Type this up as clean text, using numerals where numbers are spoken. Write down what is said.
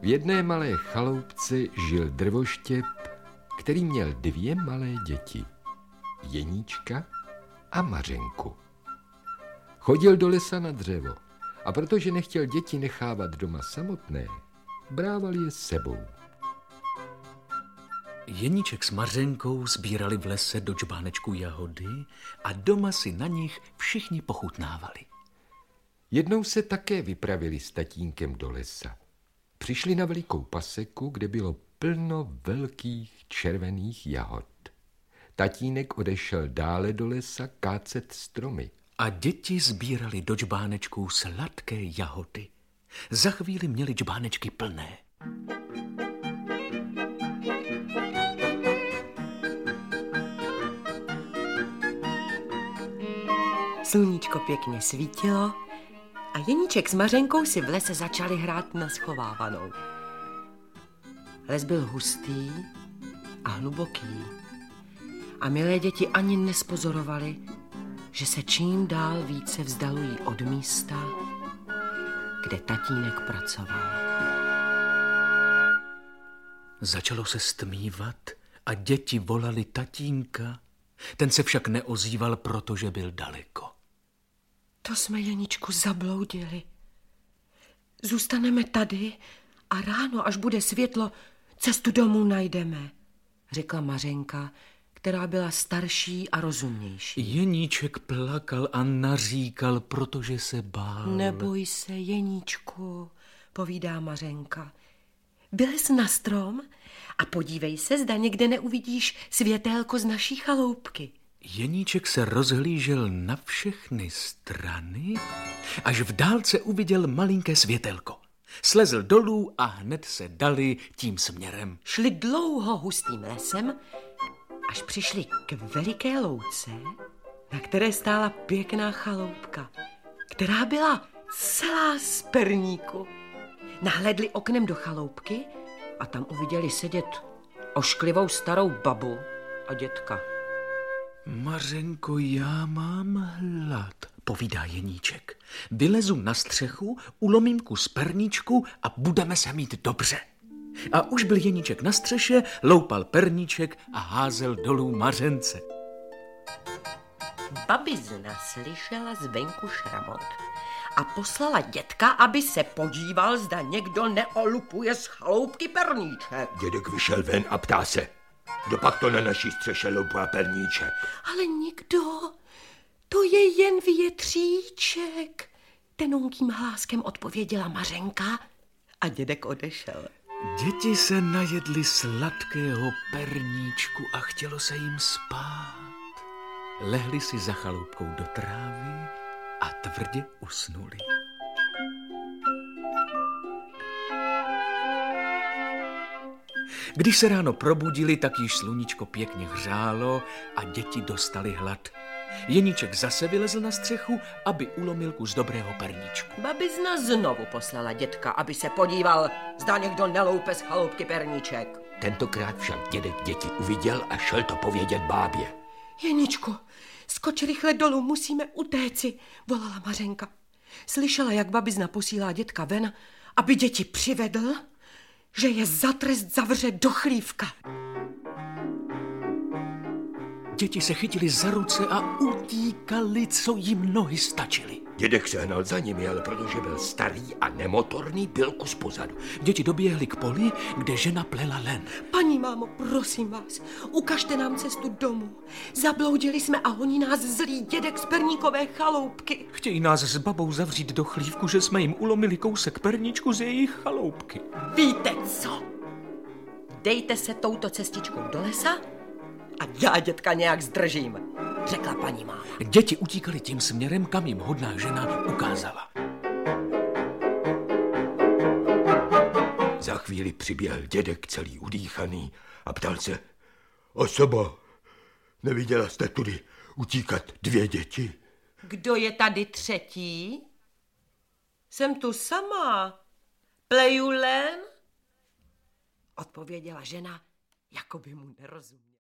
V jedné malé chaloupce žil drvoštěp, který měl 2 malé děti, Jeníčka a Mařenku. Chodil do lesa na dřevo a protože nechtěl děti nechávat doma samotné, brával je s sebou. Jeníček s Mařenkou sbírali v lese do džbánečku jahody a doma si na nich všichni pochutnávali. Jednou se také vypravili s tatínkem do lesa. Přišli na velikou paseku, kde bylo plno velkých červených jahod. Tatínek odešel dále do lesa kácet stromy. A děti sbírali do džbánečků sladké jahody. Za chvíli měli džbánečky plné. Sluníčko pěkně svítilo a Jeníček s Mařenkou si v lese začali hrát na schovávanou. Les byl hustý a hluboký a milé děti ani nespozorovali, že se čím dál více vzdalují od místa, kde tatínek pracoval. Začalo se stmívat a děti volali tatínka. Ten se však neozýval, protože byl daleko. To jsme, Jeníčku, zabloudili. Zůstaneme tady a ráno, až bude světlo, cestu domů najdeme, řekla Mařenka, která byla starší a rozumnější. Jeníček plakal a naříkal, protože se bál. Neboj se, Jeníčku, povídá Mařenka. Vylez na strom a podívej se, zda někde neuvidíš světélko z naší chaloupky. Jeníček se rozhlížel na všechny strany, až v dálce uviděl malinké světélko. Slezl dolů a hned se dali tím směrem. Šli dlouho hustým lesem, až přišli k veliké louce, na které stála pěkná chaloupka, která byla celá z perníku. Nahlédli oknem do chaloupky a tam uviděli sedět ošklivou starou babu a dětka. Mařenko, já mám hlad, povídá Jeníček. Vylezu na střechu, ulomím kus perníčku a budeme se mít dobře. A už byl Jeníček na střeše, loupal perníček a házel dolů Mařence. Babizna slyšela zvenku šramot a poslala dětka, aby se podíval, zda někdo neolupuje z chaloupky perníček. Dědek vyšel ven a ptá se, kdo pak to na naší střeše loupá perníček? Ale nikdo, to je jen větříček, tenonkým hláskem odpověděla Mařenka a dědek odešel. Děti se najedli sladkého perníčku a chtělo se jim spát. Lehli si za chaloupkou do trávy a tvrdě usnuli. Když se ráno probudili, tak již sluníčko pěkně hřálo a děti dostali hlad. Jeníček zase vylezl na střechu, aby ulomil kus dobrého perníčku. Babizna znovu poslala dětka, aby se podíval, zda někdo neloupe z chaloupky perníček. Tentokrát však dědek děti uviděl a šel to povědět bábě. Jeníčku, skoč rychle dolů, musíme utéci, volala Mařenka. Slyšela, jak babizna posílá dětka ven, aby děti přivedl, že je za trest zavře do chlívka. Děti se chytili za ruce a utíkali, co jim nohy stačily. Dědek se hnal za nimi, ale protože byl starý a nemotorný, byl kus pozadu. Děti doběhly k poli, kde žena plela len. Paní mámo, prosím vás, ukažte nám cestu domů. Zabloudili jsme a honí nás zlý dědek z perníkové chaloupky. Chtějí nás s babou zavřít do chlívku, že jsme jim ulomili kousek perníčku z jejich chaloupky. Víte co? Dejte se touto cestičkou do lesa a já dětka nějak zdržím, řekla paní máma. Děti utíkali tím směrem, kam jim hodná žena ukázala. Za chvíli přiběhl dědek celý udýchaný a ptal se, osobo, neviděla jste tudy utíkat 2 děti? Kdo je tady třetí? Jsem tu sama. Pleju len? Odpověděla žena, jako by mu nerozuměla.